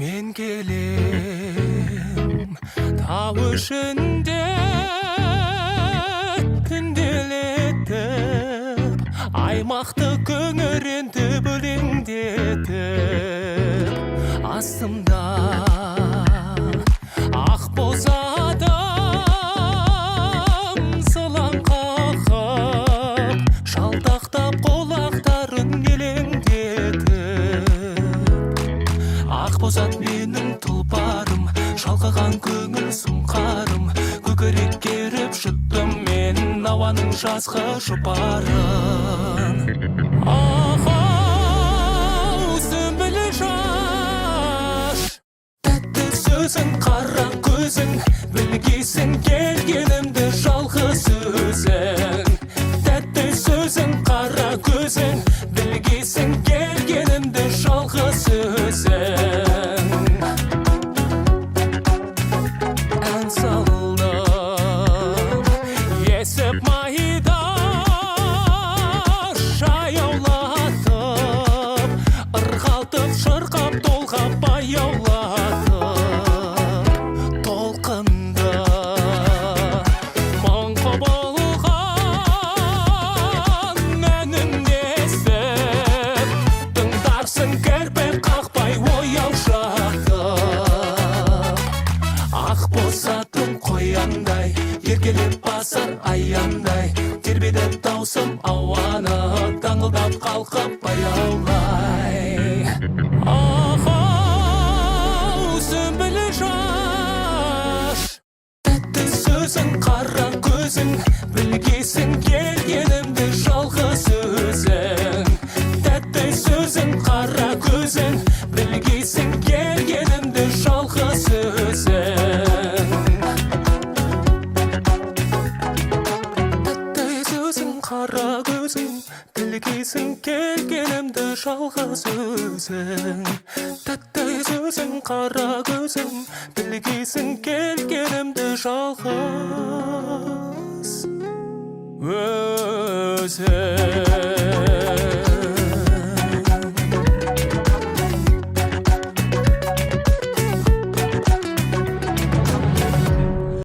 мен келем тау ішінде түнделетіп аймақты көңіренді бөлеңдетіп астымда ақ боз адам сылаң қағып шалтақтап қолақтарын елеңдетіп ақ боз ат менің тұлпарым шалқыған көңіл сұңқарым көкірек керіп жұттым мен ауаның жазғы жұпарын ау сүмбілі жаш тәтті сөзің қара көзің білгейсің келгенімді жалғыз өзің тәтті сөзің қара көзің білгейсің келгенімді жалғыз өзің ән салдым есіп майда жаяулатып ырғалтып шырқап толғап баяулатып толқынды мың құбылған әнімді естіп тыңдарсың кірпік қақпай ояу жатып ақ боз атым қояндай еркелеп басар аяңдай тербетіп даусым ауаны таңылдап қалқып баяулай ау сүмбілі жаш тәтті сөзің қара көзің білгейсің келгенімді жалғыз өзің тәтті сөзің қара көзің білгейсің келгенімді жалғыз өзің қара көзің білгейсің келгенімді жалғыз өзің тәтті сөзің қара көзің білгейсің келгенімді жалғыз өзің